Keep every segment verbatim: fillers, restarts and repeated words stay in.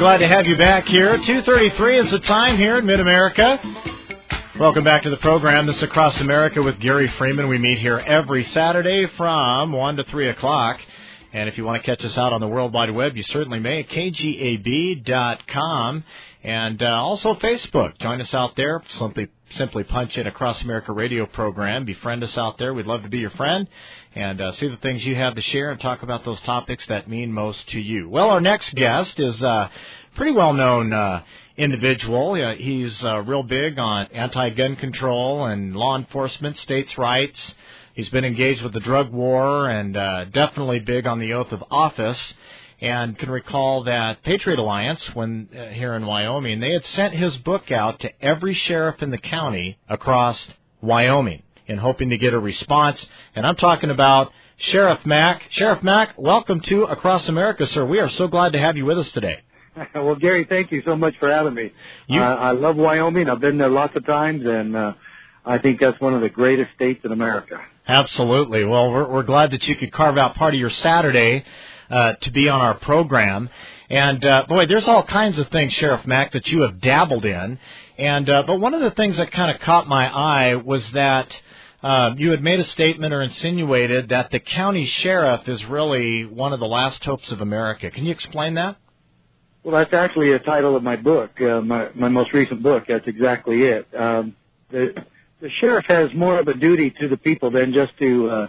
glad to have you back here. two thirty-three is the time here in Mid-America. Welcome back to the program. This is Across America with Gary Freeman. We meet here every Saturday from one to three o'clock. And if you want to catch us out on the World Wide Web, you certainly may, K G A B dot com. And uh, also Facebook. Join us out there. Simply simply punch in Across America radio program. Befriend us out there. We'd love to be your friend and uh, see the things you have to share and talk about those topics that mean most to you. Well, our next guest is a pretty well-known uh, individual. Uh, he's uh, real big on anti-gun control and law enforcement, states' rights. He's been engaged with the drug war and uh, definitely big on the oath of office. And can recall that Patriot Alliance, when uh, here in Wyoming, they had sent his book out to every sheriff in the county across Wyoming in hoping to get a response. And I'm talking about Sheriff Mack. Sheriff Mack, welcome to Across America, sir. We are so glad to have you with us today. Well, Gary, thank you so much for having me. You, uh, I love Wyoming. I've been there lots of times, and uh, I think that's one of the greatest states in America. Absolutely. Well, we're, we're glad that you could carve out part of your Saturday Uh, to be on our program. And, uh, boy, there's all kinds of things, Sheriff Mack, that you have dabbled in. And uh, but one of the things that kind of caught my eye was that uh, you had made a statement or insinuated that the county sheriff is really one of the last hopes of America. Can you explain that? Well, that's actually a title of my book, uh, my, my most recent book. That's exactly it. Um, the, the sheriff has more of a duty to the people than just to uh,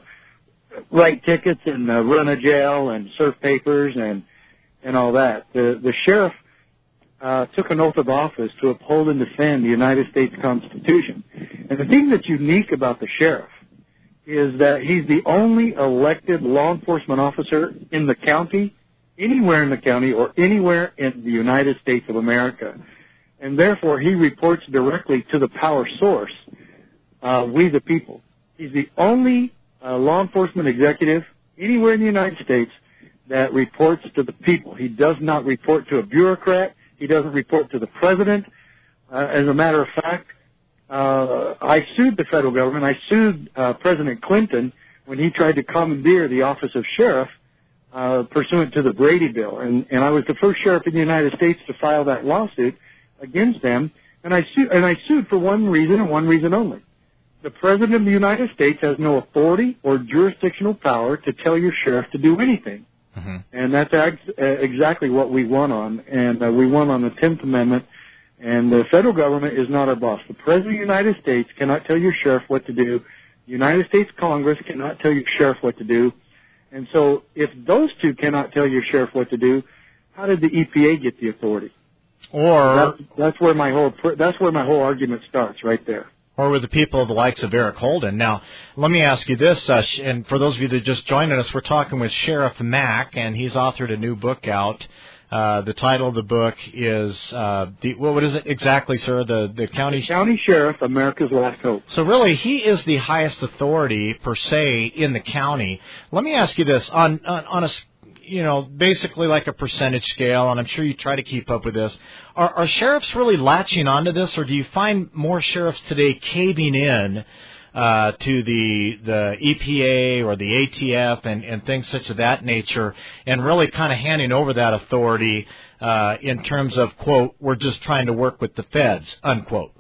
write tickets and uh, run a jail and serve papers and and all that. The the sheriff uh, took an oath of office to uphold and defend the United States Constitution. And the thing that's unique about the sheriff is that he's the only elected law enforcement officer in the county, anywhere in the county or anywhere in the United States of America. And therefore, he reports directly to the power source, uh, we the people. He's the only Uh, law enforcement executive anywhere in the United States that reports to the people. He does not report to a bureaucrat. He doesn't report to the president. Uh, as a matter of fact, uh, I sued the federal government. I sued uh, President Clinton when he tried to commandeer the office of sheriff uh, pursuant to the Brady Bill. And, and I was the first sheriff in the United States to file that lawsuit against them. And I, su- and I sued for one reason and one reason only. The President of the United States has no authority or jurisdictional power to tell your sheriff to do anything. Mm-hmm. And that's ex- exactly what we won on. And uh, we won on the tenth Amendment. And the federal government is not our boss. The President of the United States cannot tell your sheriff what to do. The United States Congress cannot tell your sheriff what to do. And so if those two cannot tell your sheriff what to do, how did the E P A get the authority? Or that's, that's where my whole that's where my whole argument starts, right there. Or with the people of the likes of Eric Holden. Now, let me ask you this, uh, and for those of you that just joined us, we're talking with Sheriff Mack, and he's authored a new book out. Uh, the title of the book is, uh, the, well, what is it exactly, sir? The, the county... The county sheriff, America's Last Hope. So really, he is the highest authority, per se, in the county. Let me ask you this, on, on, on a... you know, basically like a percentage scale, and I'm sure you try to keep up with this. Are, are sheriffs really latching onto this, or do you find more sheriffs today caving in uh, to the the E P A or the A T F and, and things such of that nature, and really kind of handing over that authority uh, in terms of, quote, we're just trying to work with the feds, unquote?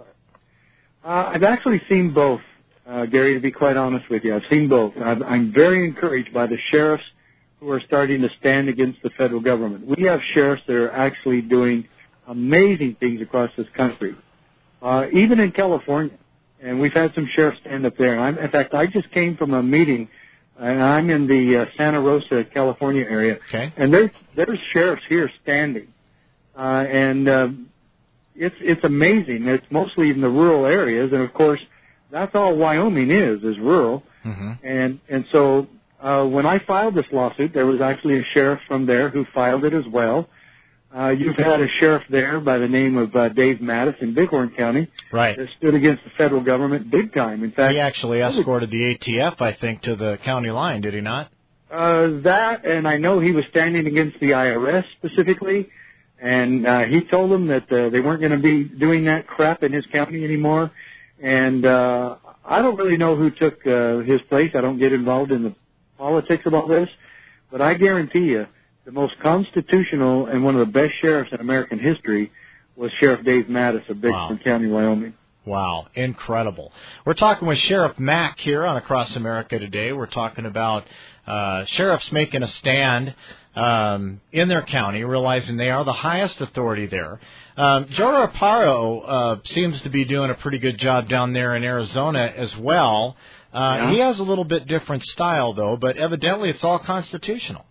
Uh, I've actually seen both, uh, Gary, to be quite honest with you. I've seen both. I've, I'm very encouraged by the sheriffs who are starting to stand against the federal government. We have sheriffs that are actually doing amazing things across this country, uh, even in California. And we've had some sheriffs stand up there. And I'm, in fact, I just came from a meeting, and I'm in the uh, Santa Rosa, California area. Okay. And there's, there's sheriffs here standing. Uh, and uh, it's, it's amazing. It's mostly in the rural areas. And, of course, that's all Wyoming is, is rural. Mm-hmm. And, and so... Uh, when I filed this lawsuit, there was actually a sheriff from there who filed it as well. Uh, you've had a sheriff there by the name of uh, Dave Mattis in Bighorn County. Right. That stood against the federal government big time. In fact, he actually escorted the A T F, I think, to the county line, did he not? Uh, that, and I know he was standing against the I R S specifically, and uh, he told them that uh, they weren't going to be doing that crap in his county anymore. And uh, I don't really know who took uh, his place. I don't get involved in the politics about this, but I guarantee you the most constitutional and one of the best sheriffs in American history was Sheriff Dave Mattis of Bixby Wow. County, Wyoming. Wow, incredible. We're talking with Sheriff Mack here on Across America today. We're talking about uh, sheriffs making a stand um, in their county, realizing they are the highest authority there. Um, Joe Arpaio uh, seems to be doing a pretty good job down there in Arizona as well. Uh, Yeah. He has a little bit different style, though, but evidently it's all constitutional.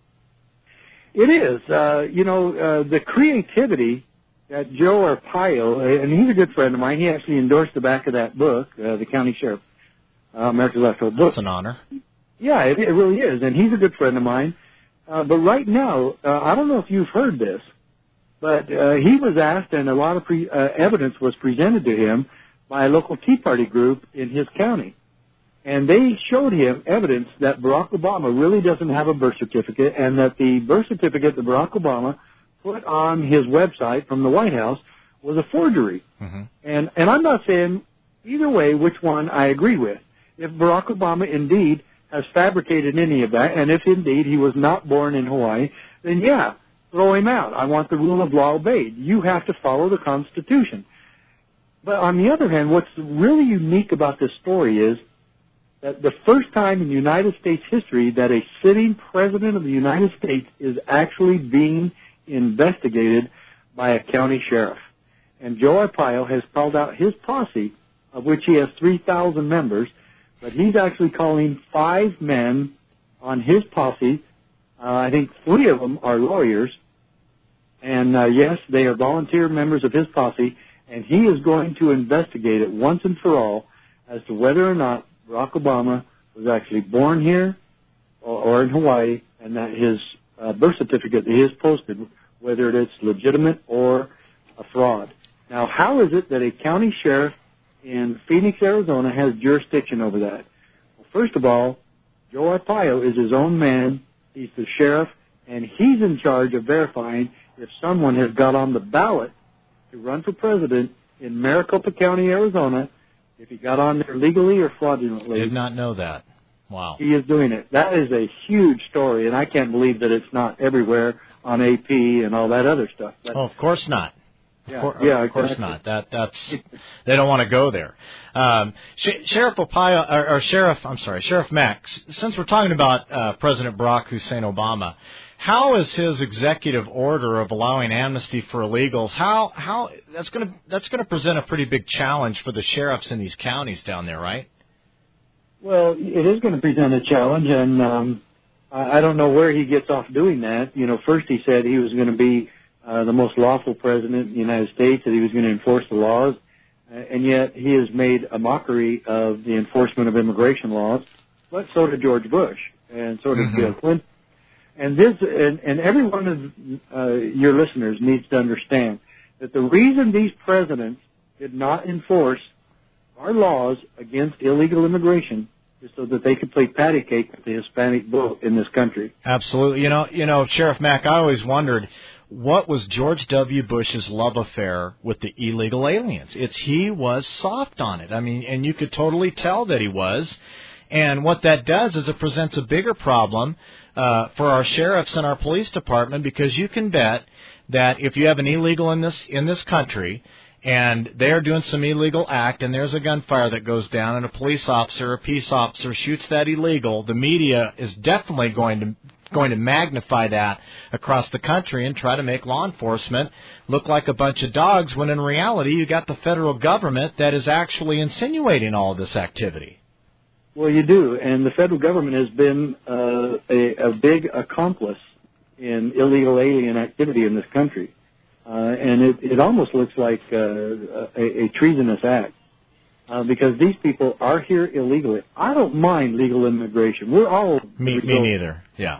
It is. Uh, you know, uh, the creativity that Joe Arpaio, and he's a good friend of mine, he actually endorsed the back of that book, uh, The County Sheriff, uh, America's Last Hope book. That's an honor. Yeah, it, it really is, and he's a good friend of mine. Uh, but right now, uh, I don't know if you've heard this, but uh, he was asked, and a lot of pre- uh, evidence was presented to him by a local Tea Party group in his county. And they showed him evidence that Barack Obama really doesn't have a birth certificate, and that the birth certificate that Barack Obama put on his website from the White House was a forgery. Mm-hmm. And and I'm not saying either way which one I agree with. If Barack Obama indeed has fabricated any of that, and if indeed he was not born in Hawaii, then yeah, throw him out. I want the rule of law obeyed. You have to follow the Constitution. But on the other hand, what's really unique about this story is that the first time in United States history that a sitting president of the United States is actually being investigated by a county sheriff. And Joe Arpaio has called out his posse, of which he has three thousand members, but he's actually calling five men on his posse. Uh, I think three of them are lawyers. And, uh, yes, they are volunteer members of his posse, and he is going to investigate it once and for all as to whether or not Barack Obama was actually born here or, or in Hawaii, and that his uh, birth certificate that he has posted, whether it's legitimate or a fraud. Now, how is it that a county sheriff in Phoenix, Arizona has jurisdiction over that? Well, first of all, Joe Arpaio is his own man. He's the sheriff, and he's in charge of verifying if someone has got on the ballot to run for president in Maricopa County, Arizona, if he got on there legally or fraudulently. Did not know that. Wow. He is doing it. That is a huge story, and I can't believe that it's not everywhere on A P and all that other stuff. But, Oh, of course not. Of, yeah, cour- yeah, of course exactly. not. That that's they don't want to go there. Um, Sh- Sheriff Arpaio, or, or Sheriff, I'm sorry, Sheriff Max. Since we're talking about uh, President Barack Hussein Obama, how is his executive order of allowing amnesty for illegals? How how that's going to that's going to present a pretty big challenge for the sheriffs in these counties down there, right? Well, it is going to present a challenge, and um, I I don't know where he gets off doing that. You know, first he said he was going to be uh, the most lawful president in the United States, that he was going to enforce the laws, uh, and yet he has made a mockery of the enforcement of immigration laws. But so did George Bush, and so did Mhm. Bill Clinton. And this, and, and every one of uh, your listeners needs to understand that the reason these presidents did not enforce our laws against illegal immigration is so that they could play patty cake with the Hispanic vote in this country. Absolutely. You know, you know, Sheriff Mack, I always wondered, what was George W. Bush's love affair with the illegal aliens? It's he was soft on it. I mean, and you could totally tell that he was. And what that does is it presents a bigger problem uh, for our sheriffs and our police department, because you can bet that if you have an illegal in this in this country and they are doing some illegal act and there's a gunfire that goes down and a police officer or peace officer shoots that illegal, the media is definitely going to going to magnify that across the country and try to make law enforcement look like a bunch of dogs, when in reality you got the federal government that is actually insinuating all of this activity. Well, you do, and the federal government has been uh, a, a big accomplice in illegal alien activity in this country. Uh, and it, it almost looks like uh, a, a treasonous act uh, because these people are here illegally. I don't mind legal immigration. We're all Me, me neither. Yeah.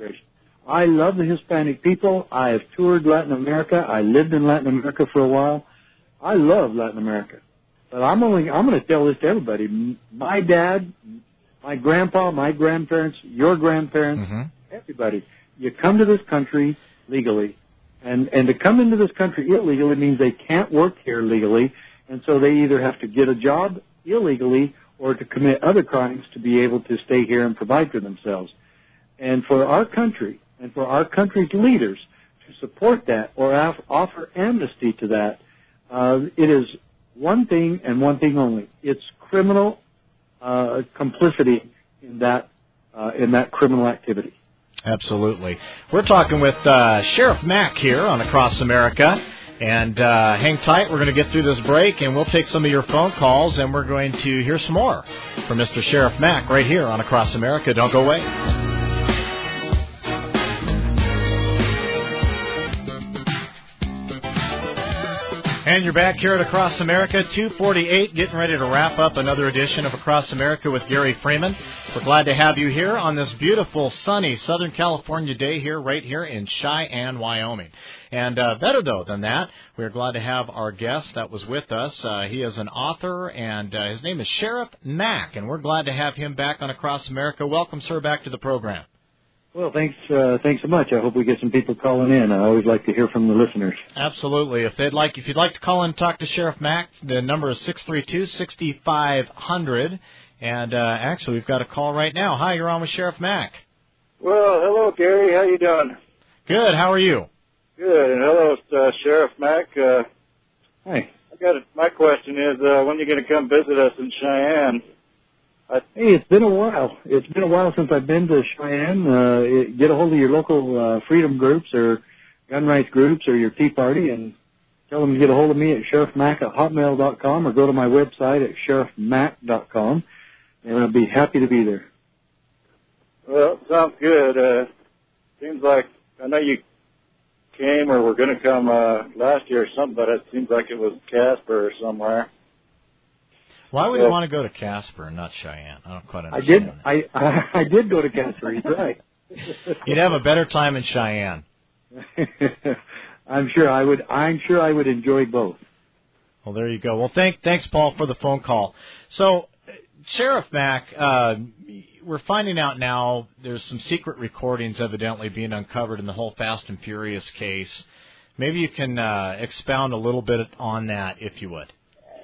I love the Hispanic people. I have toured Latin America. I lived in Latin America for a while. I love Latin America, but I'm only I'm going to tell this to everybody. My dad, my grandpa, my grandparents, your grandparents, Mm-hmm. everybody. You come to this country legally. And and to come into this country illegally means they can't work here legally, and so they either have to get a job illegally or to commit other crimes to be able to stay here and provide for themselves. And for our country and for our country's leaders to support that or offer amnesty to that, uh, it is one thing and one thing only. It's criminal uh, complicity in that uh, in that criminal activity. Absolutely. We're talking with uh, Sheriff Mack here on Across America. And uh, hang tight. We're going to get through this break, and we'll take some of your phone calls, and we're going to hear some more from Mister Sheriff Mack right here on Across America. Don't go away. And you're back here at Across America, two forty-eight, getting ready to wrap up another edition of Across America with Gary Freeman. We're glad to have you here on this beautiful, sunny Southern California day here, right here in Cheyenne, Wyoming. And uh, better, though, than that, we're glad to have our guest that was with us. Uh, he is an author, and uh, his name is Sheriff Mack, and we're glad to have him back on Across America. Welcome, sir, back to the program. Well, thanks uh, thanks so much. I hope we get some people calling in. I always like to hear from the listeners. Absolutely. If they'd like, if you'd like to call in and talk to Sheriff Mack, the number is six three two, six five zero zero. And uh, actually, we've got a call right now. Hi, you're on with Sheriff Mack. Well, hello, Gary. How you doing? Good. How are you? Good. And hello, uh, Sheriff Mack. Uh, Hi. I got a, my question is, uh, when are you going to come visit us in Cheyenne? I, hey, it's been a while. It's been a while since I've been to Cheyenne. Uh, it, get a hold of your local uh, freedom groups or gun rights groups or your Tea Party and tell them to get a hold of me at sheriff mack at hotmail dot com or go to my website at sheriff mack dot com, and I'll be happy to be there. Well, sounds good. Uh, seems like, I know you came or were going to come uh, last year or something, but it seems like it was Casper or somewhere. Why would you want to go to Casper and not Cheyenne? I don't quite I understand. did. I, I I did go to Casper. He's right. You'd have a better time in Cheyenne. I'm sure I would. I'm sure I would enjoy both. Well, there you go. Well, thank thanks, Paul, for the phone call. So, Sheriff Mack, uh, we're finding out now there's some secret recordings evidently being uncovered in the whole Fast and Furious case. Maybe you can uh, expound a little bit on that, if you would.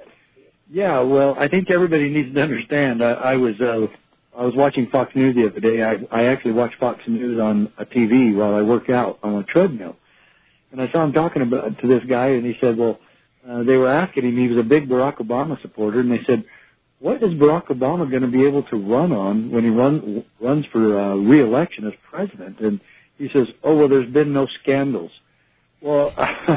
Yeah, well, I think everybody needs to understand. I, I was uh, I was watching Fox News the other day. I, I actually watch Fox News on a T V while I work out on a treadmill, and I saw him talking about to this guy, and he said, "Well, uh, they were asking him. He was a big Barack Obama supporter, and they said, what is Barack Obama going to be able to run on when he run runs for uh, re-election as president?" And he says, "Oh, well, there's been no scandals." Well.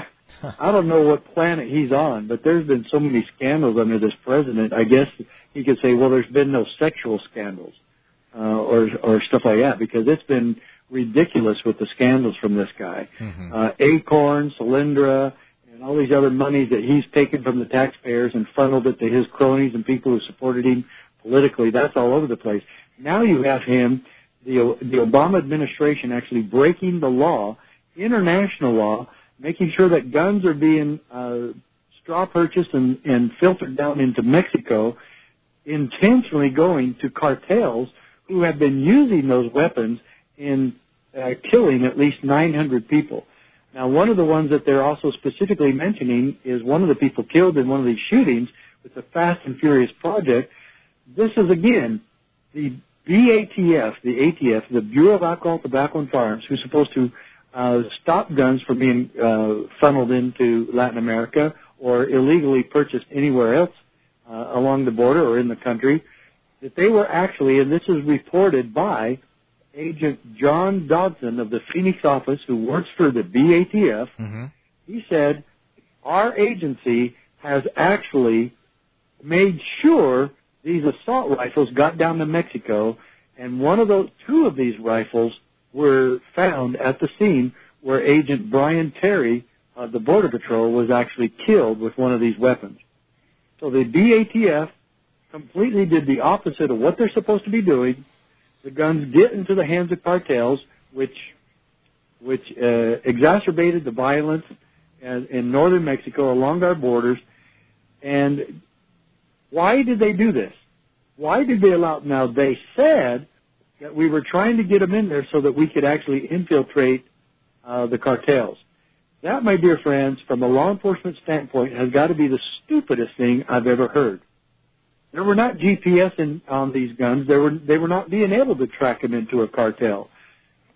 I don't know what planet he's on, but there's been so many scandals under this president. I guess he could say, well, there's been no sexual scandals uh, or or stuff like that, because it's been ridiculous with the scandals from this guy. Mm-hmm. Uh, Acorn, Solyndra, and all these other monies that he's taken from the taxpayers and funneled it to his cronies and people who supported him politically. That's all over the place. Now you have him, the the Obama administration, actually breaking the law, international law, making sure that guns are being uh, straw purchased and, and filtered down into Mexico, intentionally going to cartels who have been using those weapons in uh, killing at least nine hundred people. Now, one of the ones that they're also specifically mentioning is one of the people killed in one of these shootings with the Fast and Furious project. This is, again, the B A T F, the A T F, the Bureau of Alcohol, Tobacco, and Firearms, who's supposed to Uh, stop guns from being uh, funneled into Latin America or illegally purchased anywhere else uh, along the border or in the country, that they were actually, and this is reported by Agent John Dodson of the Phoenix office, who works for the B A T F, mm-hmm. He said, our agency has actually made sure these assault rifles got down to Mexico, and one of those, two of these rifles were found at the scene where Agent Brian Terry of the Border Patrol was actually killed with one of these weapons. So the B A T F completely did the opposite of what they're supposed to be doing. The guns get into the hands of cartels, which which uh, exacerbated the violence in, in northern Mexico along our borders. And why did they do this? Why did they allow? Now, they said that we were trying to get them in there so that we could actually infiltrate uh, the cartels. That, my dear friends, from a law enforcement standpoint, has got to be the stupidest thing I've ever heard. There were not G P S in, on these guns. They were, they were not being able to track them into a cartel.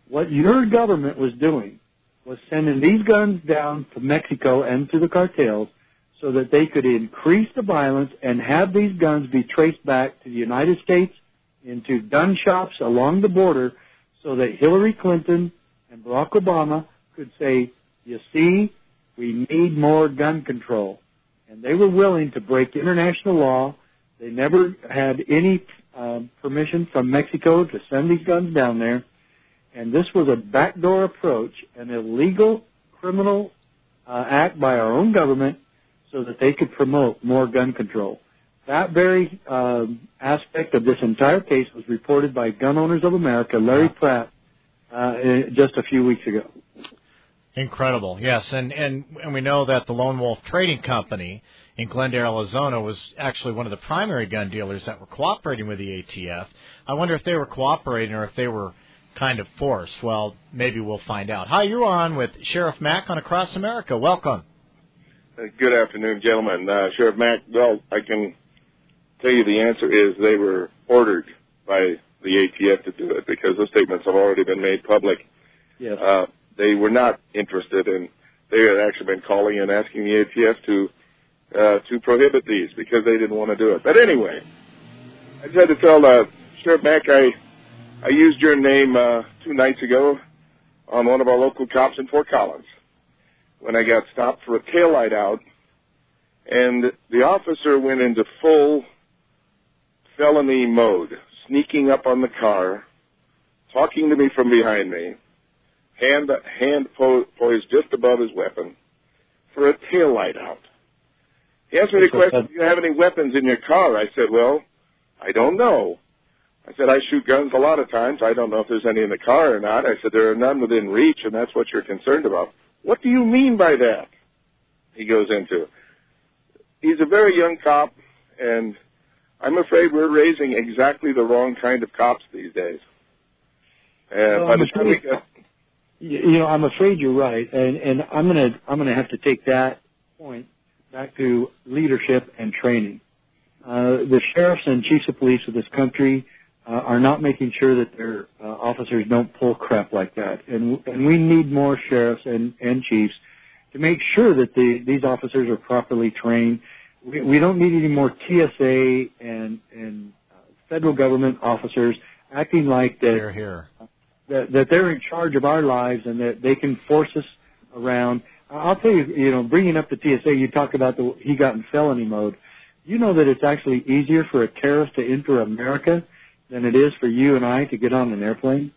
what your government was doing was sending these guns down to Mexico and to the cartels so that they could increase the violence and have these guns be traced back to the United States into gun shops along the border so that Hillary Clinton and Barack Obama could say, you see, we need more gun control. And they were willing to break international law. They never had any um, permission from Mexico to send these guns down there. And this was a backdoor approach, an illegal criminal uh, act by our own government so that they could promote more gun control. That very um, aspect of this entire case was reported by Gun Owners of America, Larry Pratt, uh, just a few weeks ago. Incredible, yes. And, and, and we know that the Lone Wolf Trading Company in Glendale, Arizona, was actually one of the primary gun dealers that were cooperating with the A T F. I wonder if they were cooperating or if they were kind of forced. Well, maybe we'll find out. Hi, you're on with Sheriff Mack on Across America. Welcome. Uh, good afternoon, gentlemen. Uh, Sheriff Mack, well, I can tell you the answer is they were ordered by the A T F to do it because those statements have already been made public. Yes. Uh, they were not interested, and they had actually been calling and asking the A T F to uh, to prohibit these because they didn't want to do it. But anyway, I just had to tell uh, Sheriff Mack, I, I used your name uh, two nights ago on one of our local cops in Fort Collins when I got stopped for a taillight out, and the officer went into full felony mode, sneaking up on the car, talking to me from behind me, hand hand po- poised just above his weapon for a taillight out. He asked me the question, do you have any weapons in your car? I said, well, I don't know. I said, I shoot guns a lot of times. I don't know if there's any in the car or not. I said, there are none within reach, and that's what you're concerned about. What do you mean by that? He goes into. He's a very young cop, and I'm afraid we're raising exactly the wrong kind of cops these days. Uh, well, by the time we get... You know, I'm afraid you're right, and, and I'm gonna I'm gonna have to take that point back to leadership and training. Uh, the sheriffs and chiefs of police of this country uh, are not making sure that their uh, officers don't pull crap like that, and and we need more sheriffs and, and chiefs to make sure that the, these officers are properly trained. We, we don't need any more T S A and and uh, federal government officers acting like that. Here, here. That, that they're in charge of our lives and that they can force us around. I'll tell you, you know, bringing up the T S A, you talk about the he got in felony mode. You know that it's actually easier for a terrorist to enter America than it is for you and I to get on an airplane.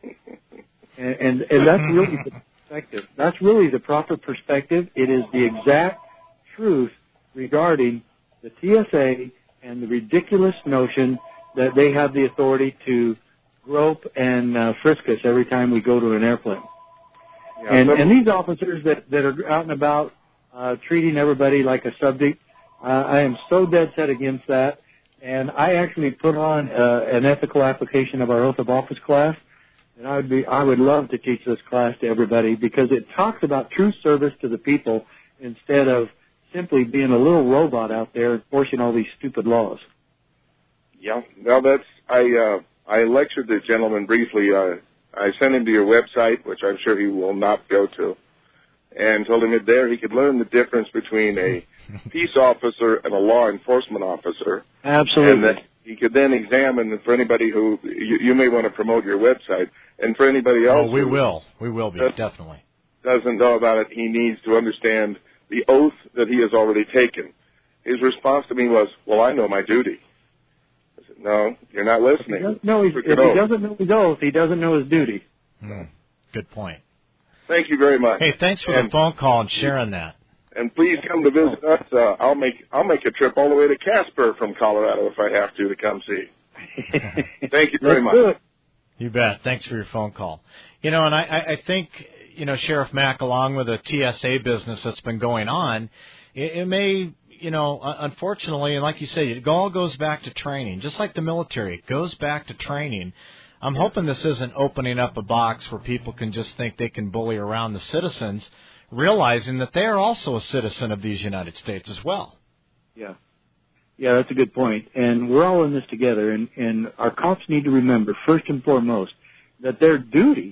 And, and, and that's really the perspective. That's really the proper perspective. It is the exact truth regarding the T S A and the ridiculous notion that they have the authority to grope and uh, frisk us every time we go to an airplane. Yeah, and, and these officers that, that are out and about uh, treating everybody like a subject, uh, I am so dead set against that. And I actually put on uh, an ethical application of our oath of office class, and I would be I would love to teach this class to everybody because it talks about true service to the people instead of simply being a little robot out there enforcing all these stupid laws. Yeah, well, that's I. Uh... I lectured the gentleman briefly. Uh, I sent him to your website, which I'm sure he will not go to, and told him that there he could learn the difference between a peace officer and a law enforcement officer. Absolutely. And that he could then examine, for anybody who, you, you may want to promote your website, and for anybody else. Oh, we will. We will be, definitely. Doesn't know about it, he needs to understand the oath that he has already taken. His response to me was, well, I know my duty. No, you're not listening. If he, no, if he doesn't know his oath, he doesn't know his duty. Mm, good point. Thank you very much. Hey, thanks for and, the phone call and sharing that. And please come to visit us. Uh, I'll make I'll make a trip all the way to Casper from Colorado if I have to to come see. Thank you very Let's much. do it. You bet. Thanks for your phone call. You know, and I, I think, you know, Sheriff Mack, along with the T S A business that's been going on, it, it may... You know, unfortunately, and like you say, it all goes back to training. Just like the military, it goes back to training. I'm hoping this isn't opening up a box where people can just think they can bully around the citizens, realizing that they are also a citizen of these United States as well. Yeah. Yeah, that's a good point. And we're all in this together, and, and our cops need to remember, first and foremost, that their duty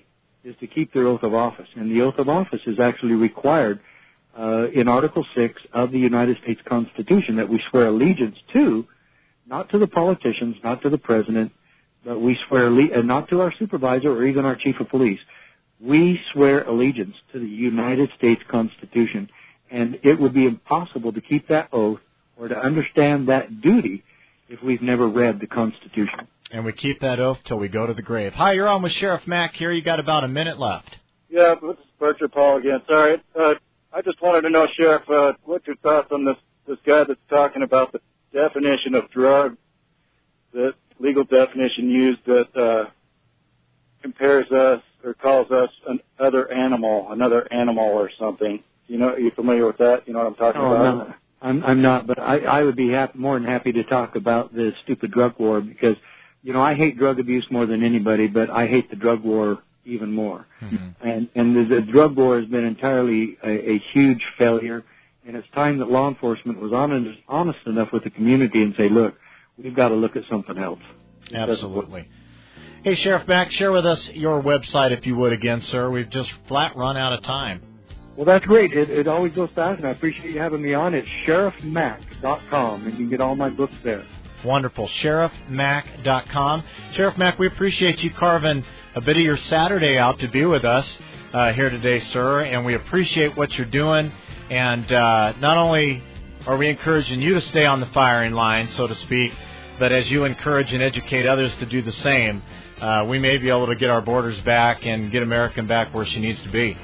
is to keep their oath of office. And the oath of office is actually required uh, in Article six of the United States Constitution, that we swear allegiance to, not to the politicians, not to the president, but we swear, alle- and not to our supervisor or even our chief of police. We swear allegiance to the United States Constitution. And it would be impossible to keep that oath or to understand that duty if we've never read the Constitution. And we keep that oath till we go to the grave. Hi, you're on with Sheriff Mack here. You got about a minute left. Yeah, this is Bertram Paul again. Sorry. Uh, I just wanted to know, Sheriff, uh, what's your thoughts on this, this guy that's talking about the definition of drug, the legal definition used that uh, compares us or calls us another animal, another animal or something. You know, are you familiar with that? You know what I'm talking no, about? I'm not. I'm, I'm not, but I, I would be happy, more than happy to talk about the stupid drug war because, you know, I hate drug abuse more than anybody, but I hate the drug war even more. Mm-hmm. And and the, the drug war has been entirely a, a huge failure, and it's time that law enforcement was honest, honest enough with the community and say, look, we've got to look at something else. Absolutely. Hey, Sheriff Mack, share with us your website, if you would, again, sir. We've just flat run out of time. Well, that's great. It, it always goes fast, and I appreciate you having me on. It's sheriff mack dot com, and you can get all my books there. Wonderful. sheriff mack dot com. Sheriff Mack, we appreciate you carving a bit of your Saturday out to be with us uh, here today, sir, and we appreciate what you're doing. And uh, not only are we encouraging you to stay on the firing line, so to speak, but as you encourage and educate others to do the same, uh, we may be able to get our borders back and get America back where she needs to be.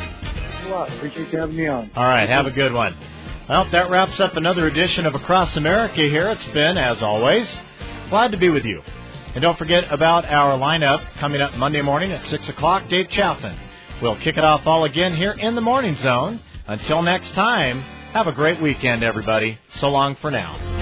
A lot. Appreciate you having me on. All right, have a good one. Well, that wraps up another edition of Across America here. It's been, as always, glad to be with you. And don't forget about our lineup coming up Monday morning at six o'clock, Dave Chaffin. We'll kick it off all again here in the Morning Zone. Until next time, have a great weekend, everybody. So long for now.